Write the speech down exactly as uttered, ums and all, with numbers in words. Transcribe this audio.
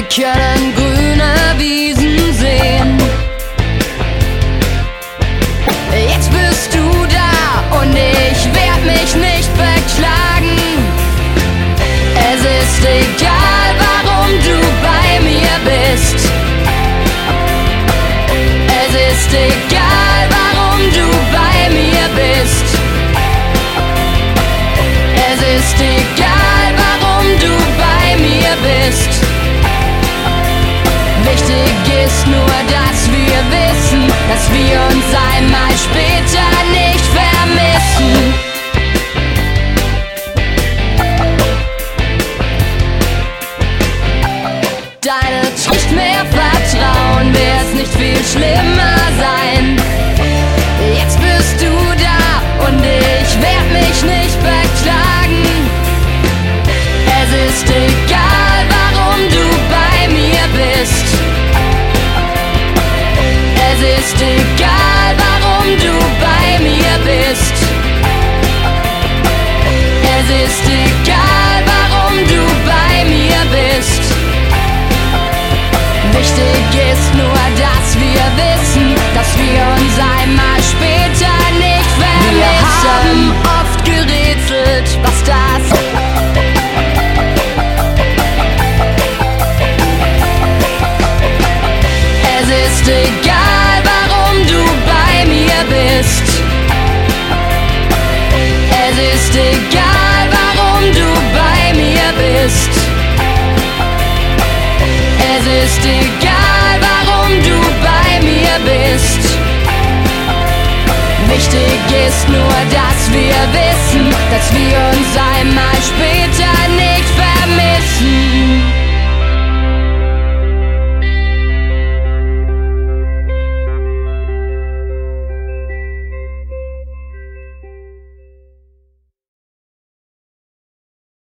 können grüne Wiesen sehen. Jetzt bist du da und ich werd mich nicht beklagen. Es ist egal, warum du bei mir bist. Es ist egal, warum du bei mir bist. Es ist egal, warum du bei mir bist. Wichtig ist nur, dass wir wissen, dass wir uns einmal später nicht vermissen. Deine nicht mehr vertrauen, werd's nicht viel schlimmer sein. Jetzt bist du da und ich werd mich nicht beklagen. Es ist egal, warum du bei mir bist. Es ist egal, warum du bei mir bist. Es ist egal, warum du bei mir bist. Wichtig ist nur, dass wir wissen, dass wir uns einmal später nicht vermissen. Wir haben oft gerätselt, was das Es ist egal, warum du bei mir bist. Es ist egal, warum du bei mir bist. Es ist egal, warum du bei mir bist. Wichtig ist nur, dass wir wissen, dass wir uns